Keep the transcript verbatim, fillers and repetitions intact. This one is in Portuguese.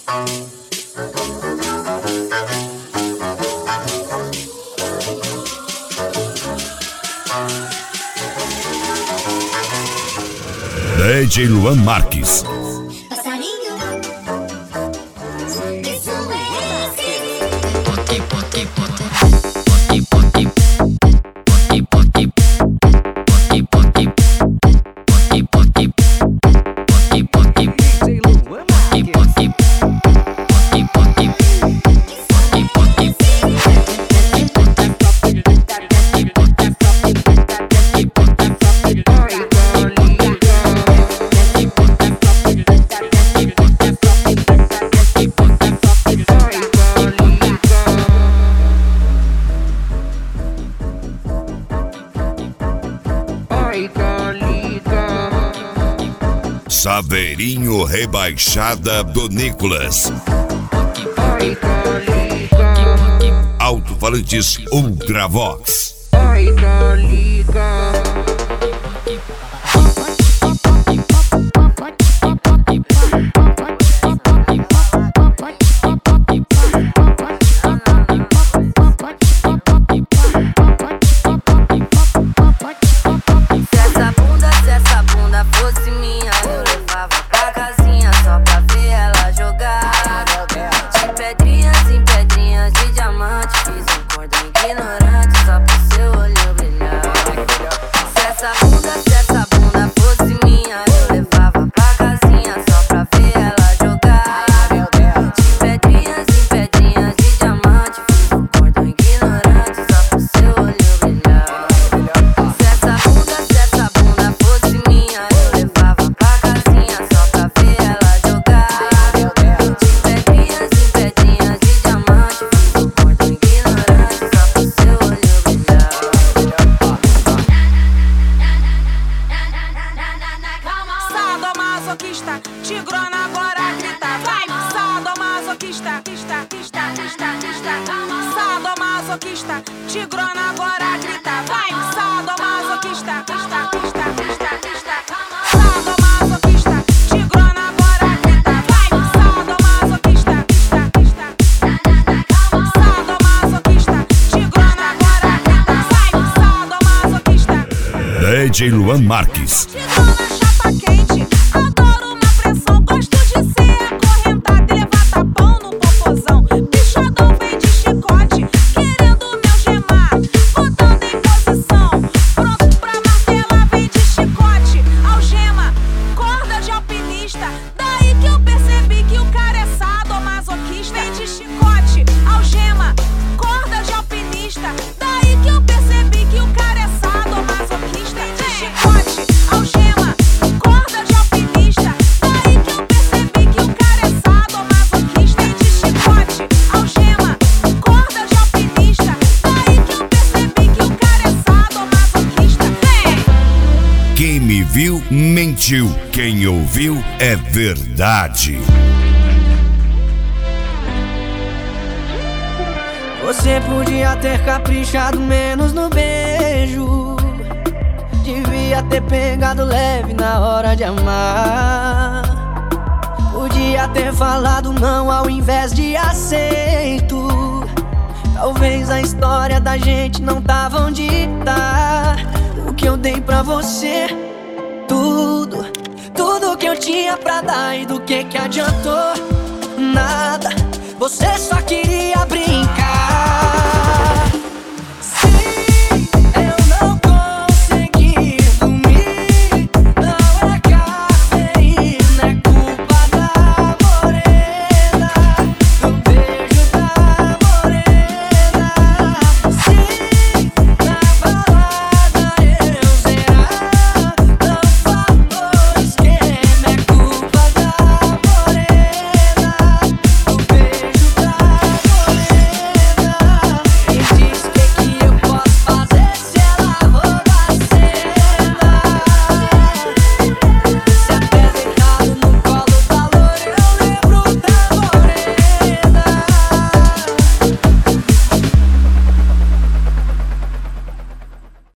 D J Luan Marques. Saveirinho Rebaixada do Nicolas. Alto-falantes Ultravox. Tigrona agora grita, vai! Sadomasoquista, quista, quista, quista, quista. Sadomasoquista, tigrona agora grita, vai! Sadomasoquista, quista, quista, quista, quista. Sadomasoquista, tigrona agora grita, vai! Sadomasoquista, quista, quista. Sadomasoquista, tigrona agora grita, vai! Sadomasoquista. D J Luan Marques. Tigrona chapa quente, adoro uma pressão, gosto de ser acorrentada e levar tapão no popozão. Bichadão vem de chicote, querendo me algemar, botando em posição, pronto pra martelar, vem de chicote, algema, corda de alpinista. Daí que eu percebi que o cara é sadomasoquista. Vem de chicote, algema, corda de alpinista. Daí que eu percebi que o cara é sadomasoquista. Vem de chicote, algema, corda de alpinista. Daí que eu percebi que o cara é sadomasoquista. Vem de chicote, algema, corda de alpinista. Daí que eu percebi que o cara é sadomasoquista. Vem! Quem me viu, mentiu. Quem ouviu, é verdade. Você podia ter caprichado menos no beijo, devia ter pegado leve na hora de amar. Podia ter falado não ao invés de aceito. Talvez a história da gente não tava onde tá. O que eu dei pra você, tudo, tudo que eu tinha pra dar, e do que que adiantou? Nada, você só queria brincar.